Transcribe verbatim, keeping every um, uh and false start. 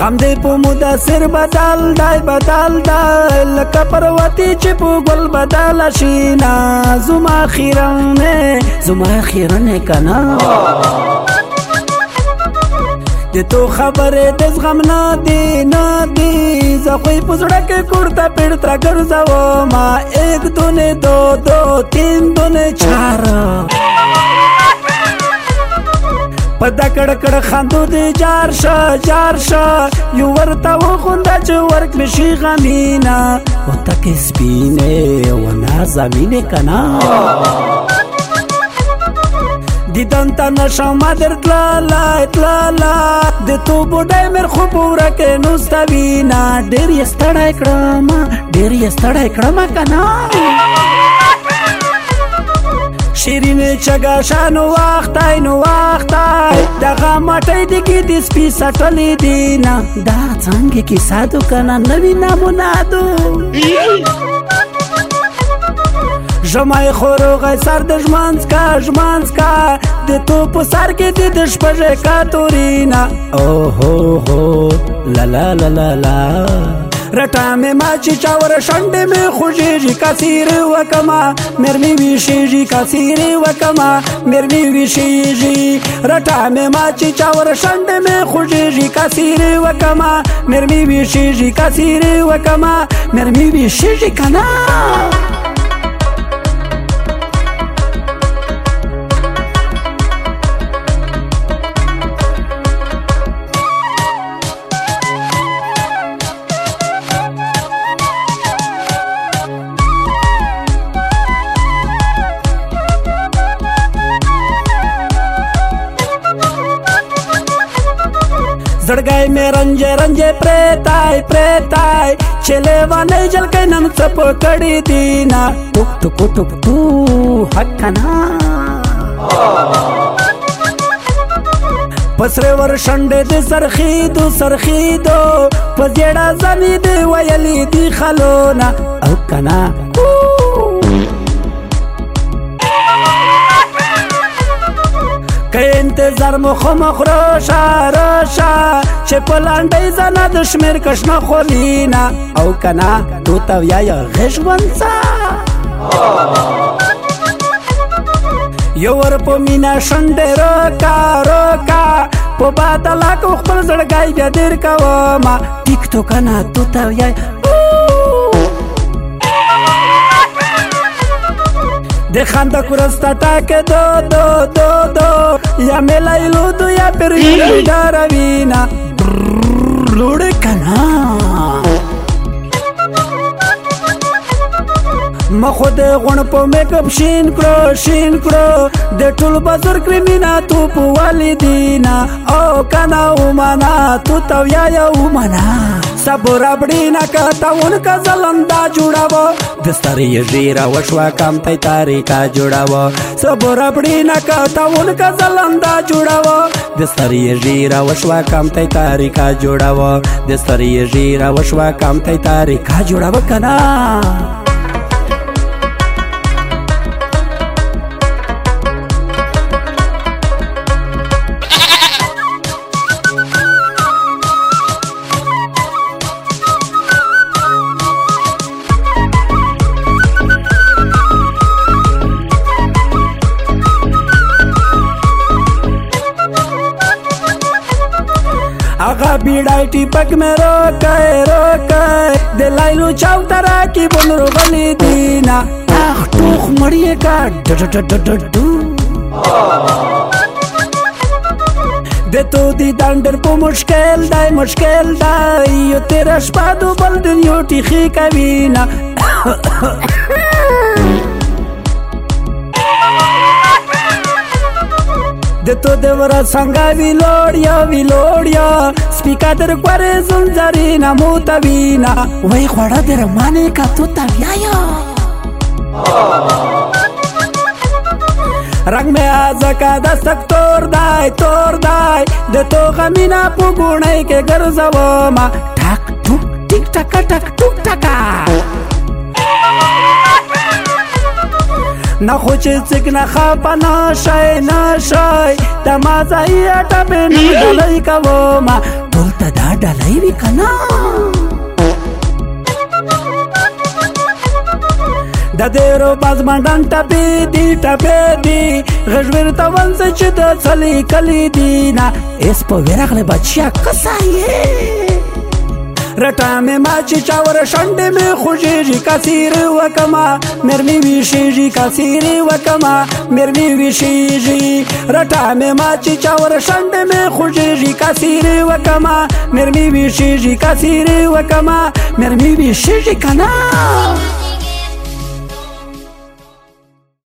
غم دې په مدثر بدل دی بدل دی لکه پروتې چې په ګل بدله شي نه زما خیرنې زما خیرنې که نه د تو خبرې د زغم نه دي نه دي زه خو یې په زړه کې کورته پیړته ګرځومه ایک دونه دو دو تین دونه چار په دا کړه کړه خاندو دې جار شه جار شه یو ورته وخونده چې ورک مې شي غمینه وتکې سپینې ونازمینې که نه دیدن تا نشم در تلالا تلالا د تو بوډای مر خو پورا کې نوستوینا ډېر یې ستړی کړم ډېر یې ستړی کړم که نه شیرینې چګه شانو وختای نو وختای دغه مټۍ د کې د سپي سټلې دي نه دا څنګه کیسه دو که نه نوي نمونه دو ژمی خوروغی سر د ژمنځ کا ژمنځ کا د تو په سر کې د د شپږې کاتورینا اوهو هو لا لا لا لا لا رټا مې ما چې چاور شنډې مې خوږېږي کثیر وکما مرمي ویشېږي کثیر وکما مرمي ویشېږي رټا مې ما چې چاور شنډې مې خوږېږي کثیر وکما مرمي ویشېږي کثیر وکما مرمي ویشېږي که نه زړګی مې رنجې رنجې پرېتای پرېتای چې لیوانۍ جلکۍ نن څه په کړي دي نه ټوک ټوک ټوک ټو حق که نه په سرې ور شنډې د سرخیدو سرخیدو په زیړه زنې دې ویلې دي خلونه او که نه که انتظار مخمخ روشه روشه چې په لنډۍ زنه د شمېر کشمه خولینه او که نه توته ویایه غږ ونڅه یو ور په مینه شنډې روکه روکه په باطلاکو خپل زړګی بیا دیر کومه ټیک تو که نه توته ویایه د خنده کورسته ټاکې دو دو دو دو یا میلایلو دو یا پریږدي ډاروینه لوړې که نه مخو د غوڼ په میکپ شین کړو شین کړو د ټول بزر کریمینا تو په والدینا او که نه ومنه تو ته ویایه ومنه سبو ربړي نه کتاون که زلنده جوړوه د سترې ژیره وشوه کمتی تاریکه جوړوه سبو ربړي نه کتاون که زلنده جوړوه د سترې ژیره وشوه کمتی تاریکه جوړوه د سترې ژیره وشوه کمتی تاریکه جوړوه که نه आगा बीड़ाई टिपक में रोके रोके दे लाइलो चाव तरा की बनरो गली दीना आख टूख मड़िए का डडडडडडू दे तो दी दांडर पो मुश्किल दाई मुश्किल दाई यो तेरा शपादो बल दुनियो टीखी कवीना د تو देवरा څنګه ویلوړیا ویلوړیا سپیکا در کوره زنجرینا موتوینا وای خوړه در مانه کا تو تا ویایا رنگ میں ازکا دستک تور دای تور دای د تو غمینا پګونای کې ګرځوما ټک ټک ټک ټک ټک ټک ټک نه خو چې څک نه خپه نشئ نشئ د مازایه ټپې نه ډلۍ کومه ټول ته دا ډالۍ وي که نه د دیرو باز منډن ټپې دي ټپې دي غږ ورته ونځه چې د څلي کلي دي نه ایس په ورغلی بچیا کسه یې رټه مې ما چې چاور شنډې مې خوږېږي کاسیرې وکمه مېرمې ویښېږي کاسیرې وکمه مېرمې ویښېږي رټه مې ما چې چاور شنډې مې خوږېږي کاسیرې وکمه مېرمې ویښېږي کاسیرې وکمه مېرمې ویښېږي که نه